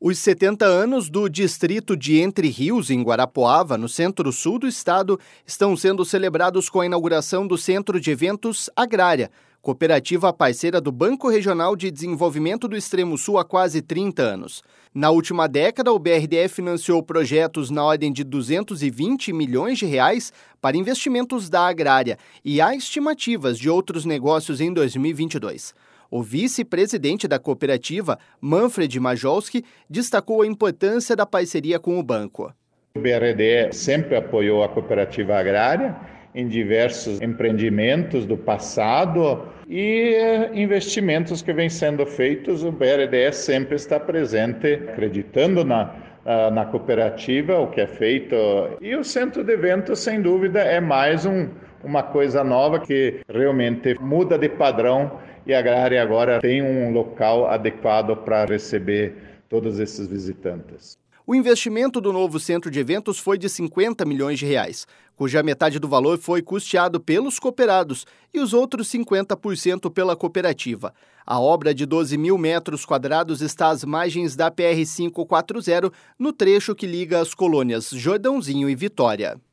Os 70 anos do distrito de Entre Rios, em Guarapuava, no centro-sul do estado, estão sendo celebrados com a inauguração do Centro de Eventos Agrária, cooperativa parceira do Banco Regional de Desenvolvimento do Extremo Sul há quase 30 anos. Na última década, o BRDE financiou projetos na ordem de 220 milhões de reais para investimentos da agrária e há estimativas de outros negócios em 2022. O vice-presidente da cooperativa, Manfred Majolski, destacou a importância da parceria com o banco. O BRDE sempre apoiou a cooperativa agrária em diversos empreendimentos do passado e investimentos que vêm sendo feitos. O BRDE sempre está presente, acreditando na cooperativa, o que é feito. E o centro de eventos, sem dúvida, é mais uma coisa nova que realmente muda de padrão e a agrária agora tem um local adequado para receber todos esses visitantes. O investimento do novo centro de eventos foi de 50 milhões de reais, cuja metade do valor foi custeado pelos cooperados e os outros 50% pela cooperativa. A obra de 12 mil metros quadrados está às margens da PR-540, no trecho que liga as colônias Jordãozinho e Vitória.